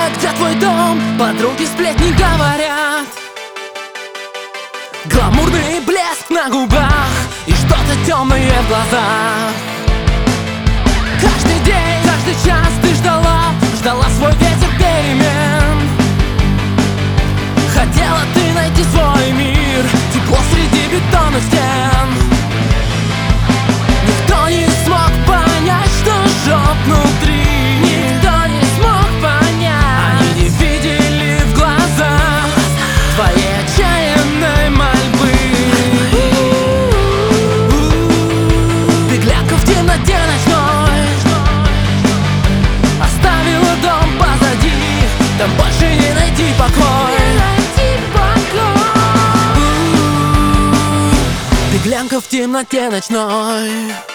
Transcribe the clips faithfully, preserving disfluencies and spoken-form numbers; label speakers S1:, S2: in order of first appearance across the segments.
S1: где твой дом? Подруги сплетни говорят. Гламурный блеск на губах и что-то темное в глазах. Каждый день, каждый час ты ждала, ждала свой ветер перемен. Хотела ты найти свой мир, тепло среди бетонных стен. Никто не смог понять, что жжет внутри. Никто не смог понять. Они не видели в глазах твоей отчаянной мольбы. Беглянка в темноте ночной оставила дом позади, там больше не найти покой. Беглянка в темноте ночной.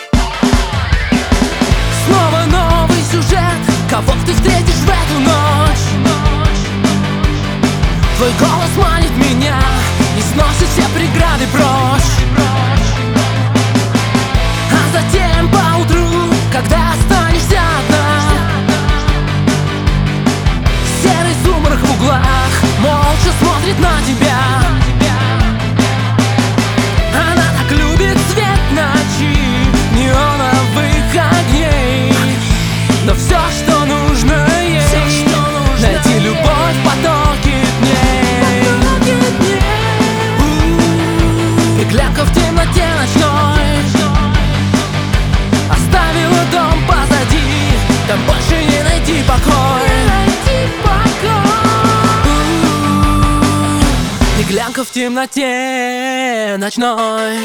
S1: Снова новый сюжет, кого ты встретишь в эту ночь. Твой голос манит меня и сносит все преграды прочь. А затем поутру, когда останешься одна, серый сумрак в углах молча смотрит на тебя. Она так любит свет ночи, неоновых огней. Но все, что нужно ей, все, что нужно найти любовь в потоке дней. Беглянка в темноте ночной оставила дом позади, там больше не найти покой. Беглянка в темноте ночной.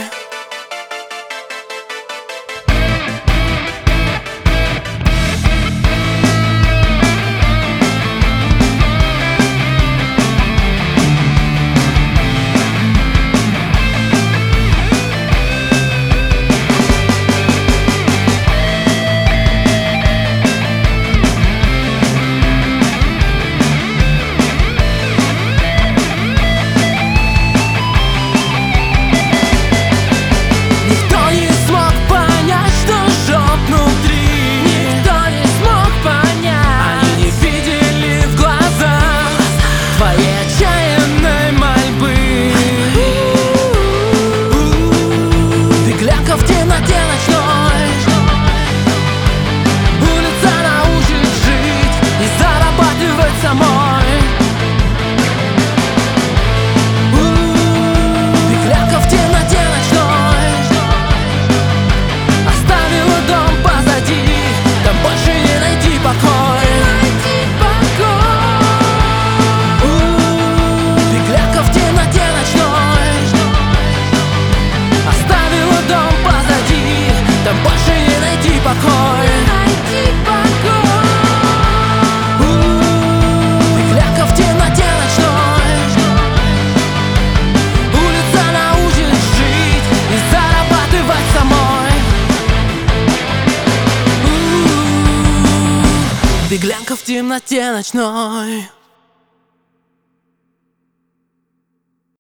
S1: Беглянка в темноте ночной.